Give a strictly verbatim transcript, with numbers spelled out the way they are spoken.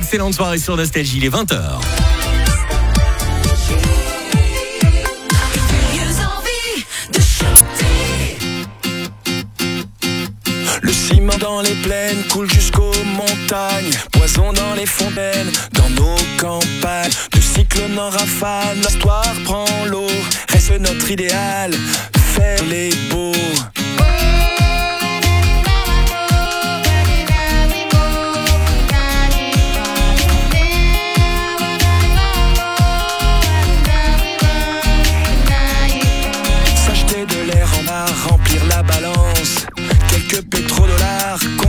excellente soirée sur Nostalgie, il est vingt heures. Le ciment dans les plaines coule jusqu'aux montagnes, poison dans les fontaines, dans nos campagnes, de cyclone en rafale, l'histoire prend l'eau, reste notre idéal, faire les beaux.